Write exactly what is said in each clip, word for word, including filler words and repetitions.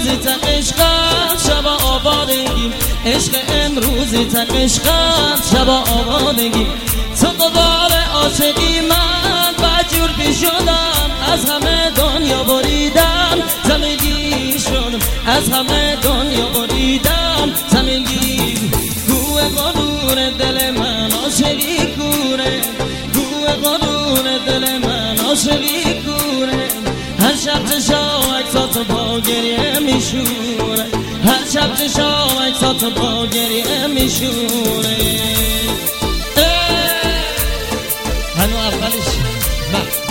امروزی تن عشقم شب آوارگی، عشق امروزی تن عشقم شب آوارگی. تو قبار عاشقی من بجور پیش شدم، از همه دنیا بریدم زمینگیر شدم، از همه دنیا بریدم زمینگیر. گوه غرور دل من عاشقی کوره، گوه غرور دل من عاشقی کوره. هر شب چشام عکساتو با گریه میشوره، هر شب چشام عکساتو با گریه میشوره. هنو اولش بک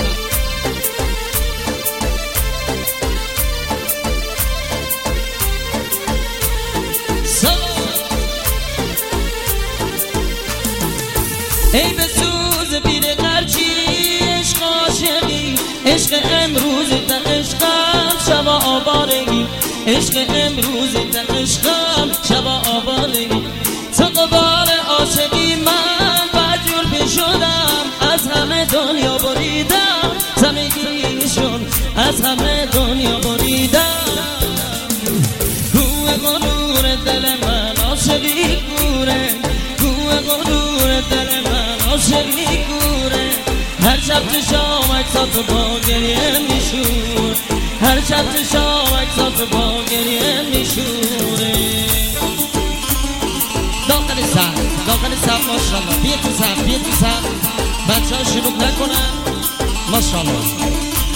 ای به سوز پیر قرچی عشق عاشقی، عشق امروزی تن عشقم شب آوارگی، عشق امروزی تن عشقم شب آوارگی. تو قبار عاشقی من بجور پیش شدم، از همه دنیا بریدم زمینگیر شد، از همه دنیا بریدم. گوه غرور دل من عاشقی کوره، گوه غرور دل من عاشقی کوره. هر شب چشام عکساتو با گریه میشور، هر شب چشام عکساتو با گریه میشوره. داخل سر داخل سر ماشاءالله، بیا تو سر بیا تو سر، بچه ها شروع نکنن ماشاءالله.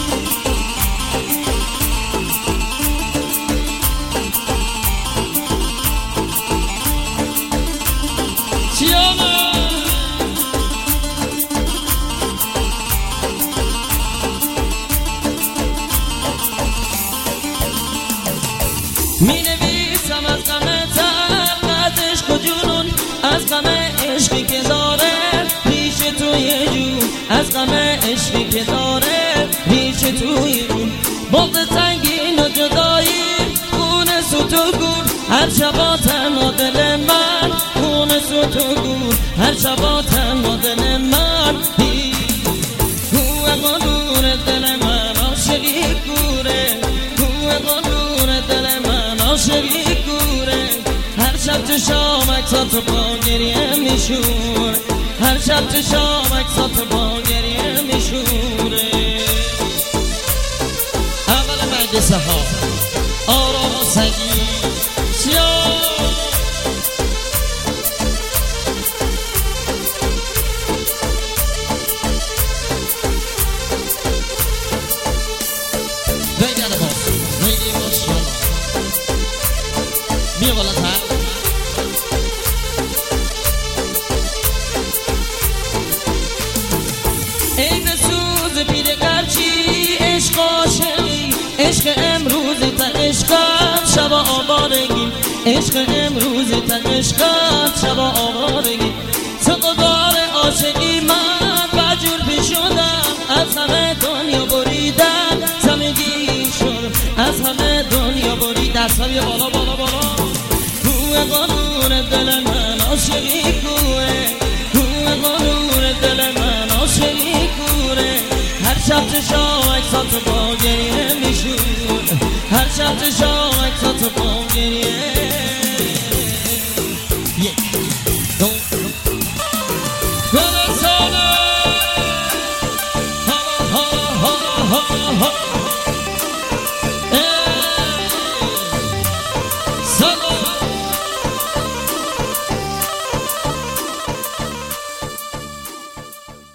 می نویسم از غم تلخ، از عشق و جنون، از غم عشقی که داره ریش توی جون، از غم عشقی که داره ریش توی جون. بغض سنگین و جدایی خون سوت و گور، هر شبا تنها دل من خون سوت و گور، هر شبا تنها دل من. گوه غرور دل من عاشقی کوره، گوه غرور دل من عاشقی کوره. هر شب چشام عکساتو با گریه میشوره، هر شب چشام عکساتو با گریه میشوره. اول مجلس ها آرام و سنگین سیاه بگرد باز بگی ماشاءالله. بیا بالا تر ای به سوز پیر قرچی عشق عاشقی، عشق امروزی تن عشقم شب آوارگی، عشق امروزی تن عشقم شب آوارگی. تو قبار عاشقی من بجور پیش شدم، از همه دنیا بریدم زمینگیر شدم، از همه دنیا برید. دست ها بیا بالا بالا بالا. گوه غرور دل من عاشقی کوره، گوه غرور دل من عاشقی کوره. هر شب چشام عکساتو با گریه میشور، هر شب چشام عکساتو با گریه